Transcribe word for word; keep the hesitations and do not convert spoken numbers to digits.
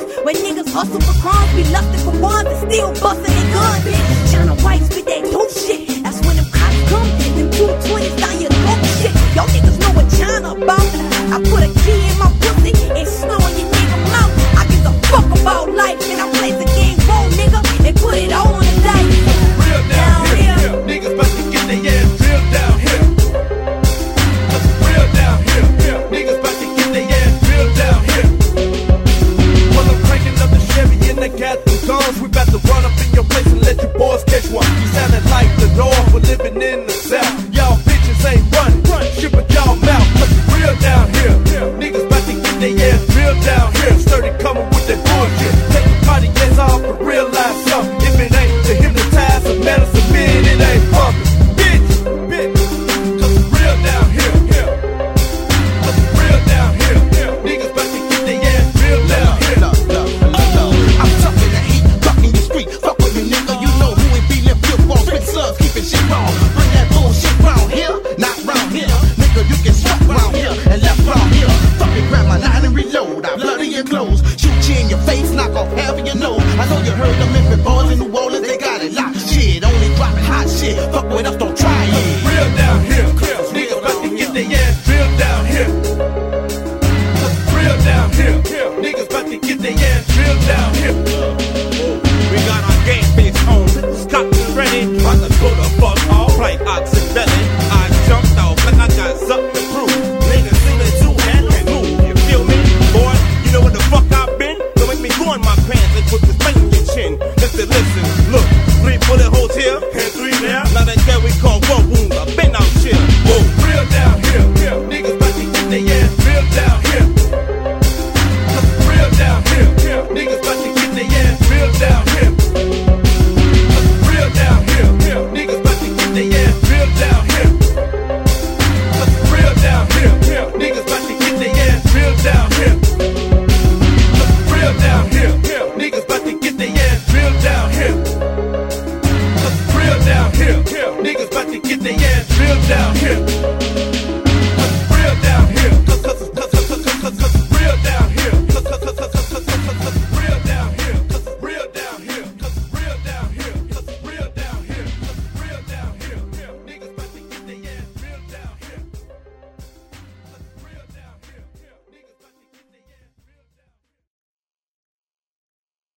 slums where niggas hustle for crumbs, be lustin' for ones and still bustin' their guns, bitch. China white spit that dope shit. That's when them cops come, them two twenties down your throat shit. Y'all niggas know what China about. I put a key in my pussy and snow in your nigga mouth. I give a fuck about life and I play the game wrong, nigga, and put it all on the dice. Real down here, here. Niggas about to get their ass drilled down here. Cause it's real down here, here. Niggas about to get their ass drilled down here. Well, I'm cranking up the Chevy and I got the guns. We about to run up in your place and let you boys catch one. You sounding like the North, we're living in the South. Y'all bitches ain't running, shit but y'all mouth. Cause it's real down here, niggas about to get their ass drilled down here. Sturdy coming with that bullshit. Take the party ass off and realize something. If it ain't to hypnotize or medicine, man, it ain't pumping. Bitch, bitch, cause it's real down here, here. Cause it's real down here, here. Niggas about to get their ass drilled down here. I'm talking the heat, rocking the street. Fuck with me, nigga, you know who it be. Lift your phone, spit slugs, keeping shit wrong. Bring that bullshit round here, not round here. Nigga, you get struck round here and left round here. Fucking grab my nine and reload. I bloody your clothes, shoot you in your face, knock off half of your nose. I know you heard them Memphis boys in New Orleans, they got it locked. Shit, only dropping hot shit. Fuck with us, don't try it. Real down here, niggas about to get their ass drilled down here. Cause it's real down here, niggas about to get their ass drilled down here.